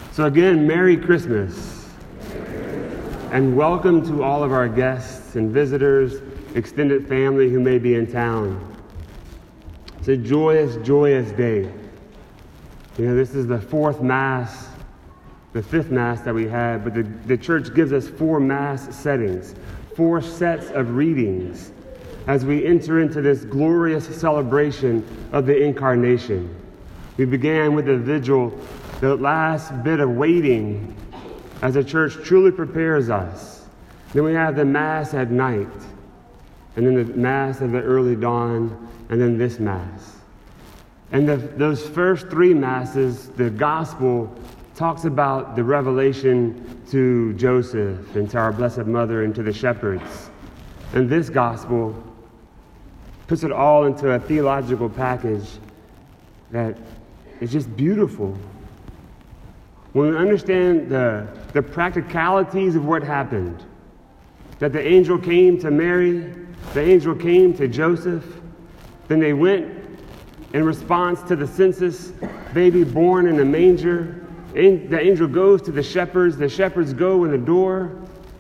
So again, Merry Christmas, and welcome to all of our guests and visitors, extended family who may be in town. It's a joyous, joyous day. You know, this is the fifth Mass that we had, but the church gives us 4 Mass settings, 4 sets of readings as we enter into this glorious celebration of the Incarnation. We began with the vigil, the last bit of waiting as the church truly prepares us. Then we have the Mass at night, and then the Mass of the early dawn, and then this Mass. And those first 3 Masses, the Gospel talks about the revelation to Joseph and to our Blessed Mother and to the shepherds. And this Gospel puts it all into a theological package that is just beautiful. When we understand the practicalities of what happened, that the angel came to Mary, the angel came to Joseph, then they went in response to the census baby born in a manger. The angel goes to the shepherds go in the door.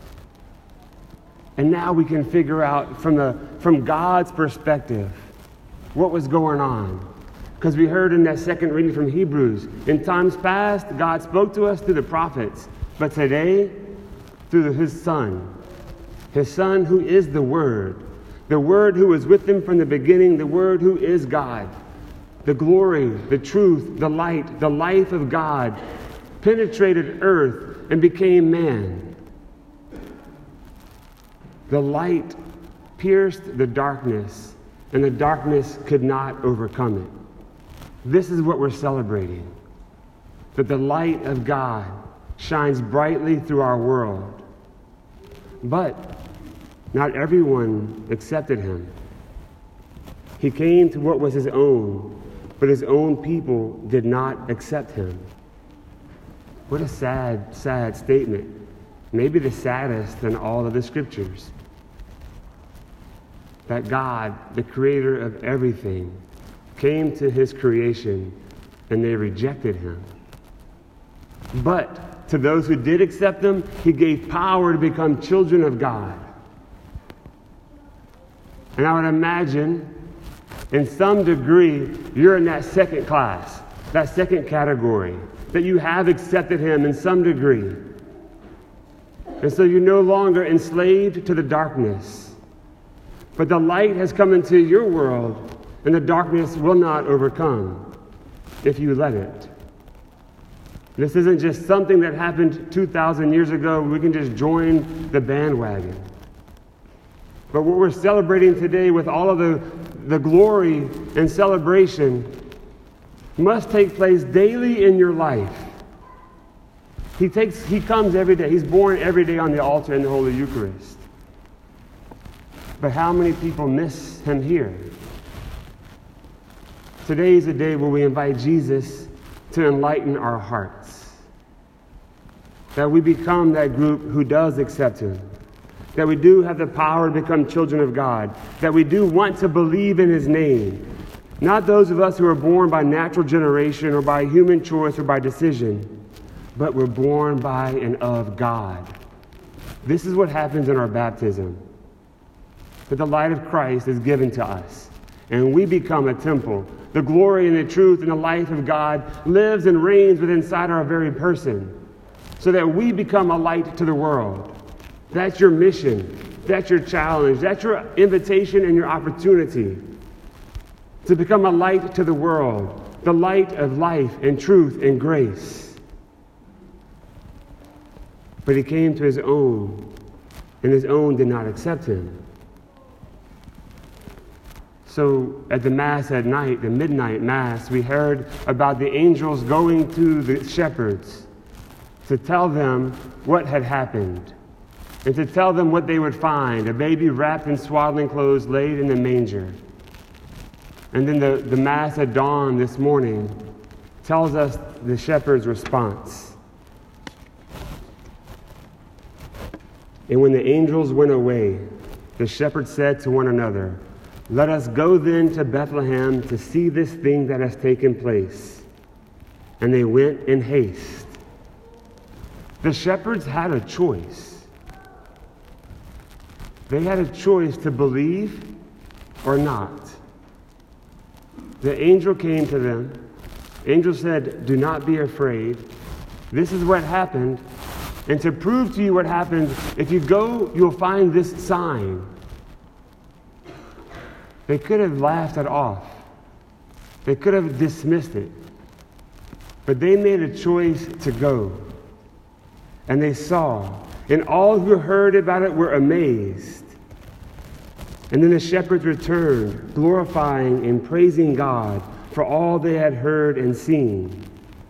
And now we can figure out from God's perspective what was going on. Because we heard in that second reading from Hebrews, in times past, God spoke to us through the prophets, but today, through His Son who is the Word who was with Him from the beginning, the Word who is God. The glory, the truth, the light, the life of God penetrated earth and became man. The light pierced the darkness, and the darkness could not overcome it. This is what we're celebrating, that the light of God shines brightly through our world. But not everyone accepted Him. He came to what was His own, but His own people did not accept Him. What a sad, sad statement. Maybe the saddest in all of the Scriptures. That God, the creator of everything, came to His creation and they rejected Him. But to those who did accept Him, He gave power to become children of God. And I would imagine, in some degree, you're in that second class, that second category, that you have accepted Him in some degree. And so you're no longer enslaved to the darkness. But the light has come into your world, and the darkness will not overcome if you let it. This isn't just something that happened 2,000 years ago. We can just join the bandwagon. But what we're celebrating today with all of the glory and celebration must take place daily in your life. He comes every day. He's born every day on the altar in the Holy Eucharist. But how many people miss Him here? Today is a day where we invite Jesus to enlighten our hearts. That we become that group who does accept Him. That we do have the power to become children of God. That we do want to believe in His name. Not those of us who are born by natural generation or by human choice or by decision, but we're born by and of God. This is what happens in our baptism. That the light of Christ is given to us, and we become a temple. The glory and the truth and the life of God lives and reigns within inside our very person, so that we become a light to the world. That's your mission. That's your challenge. That's your invitation and your opportunity to become a light to the world, the light of life and truth and grace. But He came to His own, and His own did not accept Him. So at the Mass at night, the midnight Mass, we heard about the angels going to the shepherds to tell them what had happened and to tell them what they would find, a baby wrapped in swaddling clothes laid in the manger. And then the Mass at dawn this morning tells us the shepherd's response. And when the angels went away, the shepherds said to one another, "Let us go then to Bethlehem to see this thing that has taken place." And they went in haste The shepherds had a choice. They had a choice to believe or not. The angel came to them. The angel said, "Do not be afraid. This is what happened. And to prove to you what happened, if you go, you'll find this sign." They could have laughed it off. They could have dismissed it. But they made a choice to go. And they saw. And all who heard about it were amazed. And then the shepherds returned, glorifying and praising God for all they had heard and seen.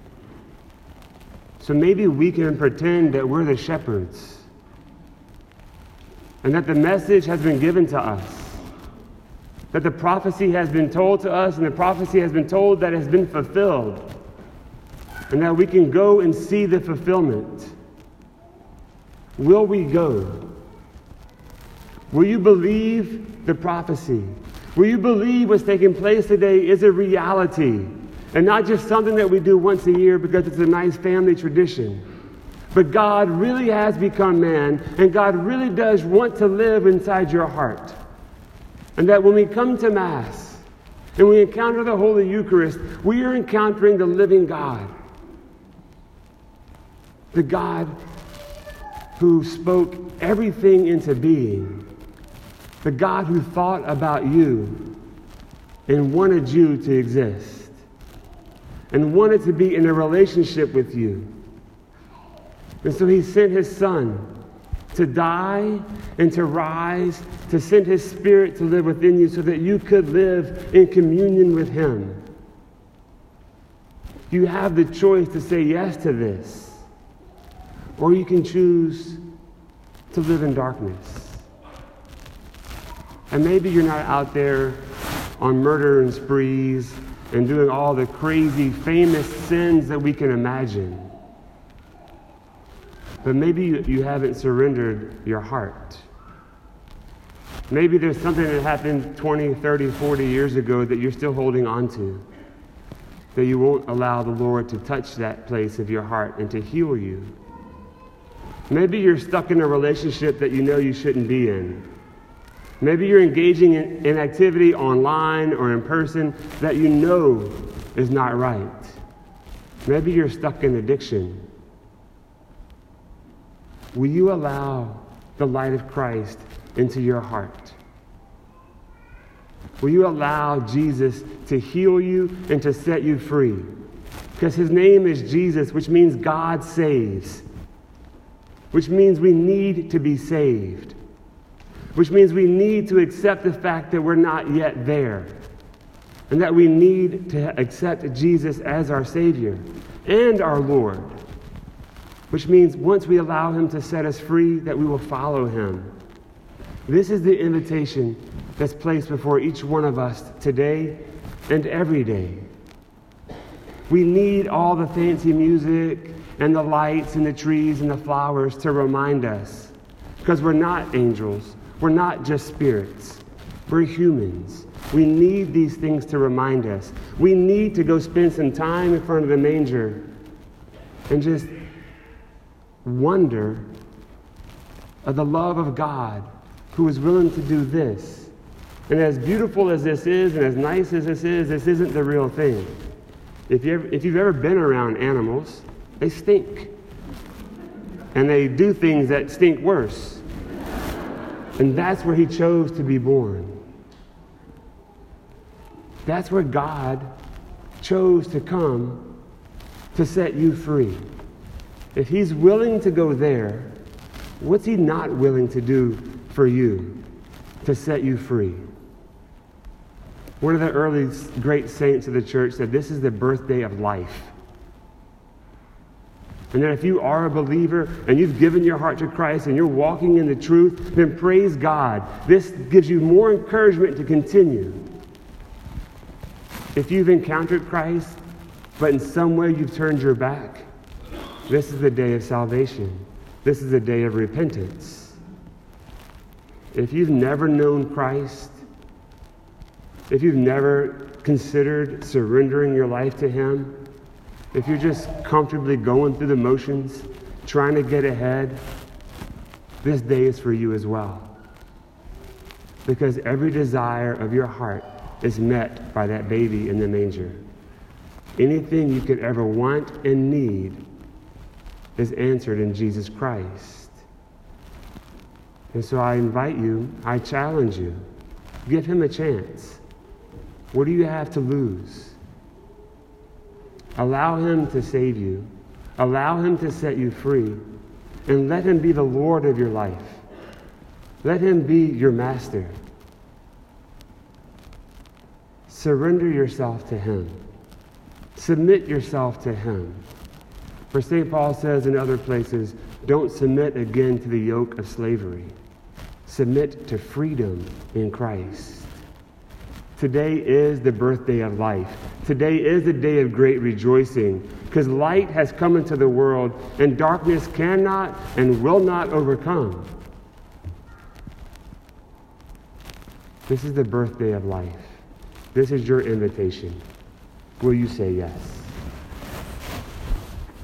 So maybe we can pretend that we're the shepherds and that the message has been given to us, that the prophecy has been told to us, and the prophecy has been told that it has been fulfilled, and that we can go and see the fulfillment. Will we go? Will you believe the prophecy? Will you believe what's taking place today is a reality and not just something that we do once a year because it's a nice family tradition? But God really has become man, and God really does want to live inside your heart. And that when we come to Mass and we encounter the Holy Eucharist, we are encountering the living God. The God who spoke everything into being. The God who thought about you and wanted you to exist and wanted to be in a relationship with you. And so he sent his Son to die and to rise, to send his Spirit to live within you so that you could live in communion with him. You have the choice to say yes to this, or you can choose to live in darkness. And maybe you're not out there on murder and sprees and doing all the crazy, famous sins that we can imagine. But maybe you haven't surrendered your heart. Maybe there's something that happened 20, 30, 40 years ago that you're still holding on to, that you won't allow the Lord to touch that place of your heart and to heal you. Maybe you're stuck in a relationship that you know you shouldn't be in. Maybe you're engaging in activity online or in person that you know is not right. Maybe you're stuck in addiction. Will you allow the light of Christ into your heart? Will you allow Jesus to heal you and to set you free? Because his name is Jesus, which means God saves, which means we need to be saved, which means we need to accept the fact that we're not yet there, and that we need to accept Jesus as our Savior and our Lord, which means once we allow him to set us free, that we will follow him. This is the invitation that's placed before each one of us today and every day. We need all the fancy music and the lights and the trees and the flowers to remind us, because we're not angels. We're not just spirits. We're humans. We need these things to remind us. We need to go spend some time in front of the manger and just wonder of the love of God who is willing to do this. And as beautiful as this is and as nice as this isn't the real thing. If you've ever been around animals, they stink. And they do things that stink worse. And that's where he chose to be born. That's where God chose to come to set you free. If he's willing to go there, what's he not willing to do for you to set you free? One of the early great saints of the church said, this is the birthday of life. And that if you are a believer and you've given your heart to Christ and you're walking in the truth, then praise God. This gives you more encouragement to continue. If you've encountered Christ, but in some way you've turned your back, this is the day of salvation. This is the day of repentance. If you've never known Christ, if you've never considered surrendering your life to him, if you're just comfortably going through the motions trying to get ahead, this day is for you as well. Because every desire of your heart is met by that baby in the manger. Anything you could ever want and need is answered in Jesus Christ. And so I invite you, I challenge you, give him a chance. What do you have to lose? Allow him to save you. Allow him to set you free. And let him be the Lord of your life. Let him be your master. Surrender yourself to him. Submit yourself to him. For St. Paul says in other places, don't submit again to the yoke of slavery. Submit to freedom in Christ. Today is the birthday of life. Today is a day of great rejoicing because light has come into the world and darkness cannot and will not overcome. This is the birthday of life. This is your invitation. Will you say yes?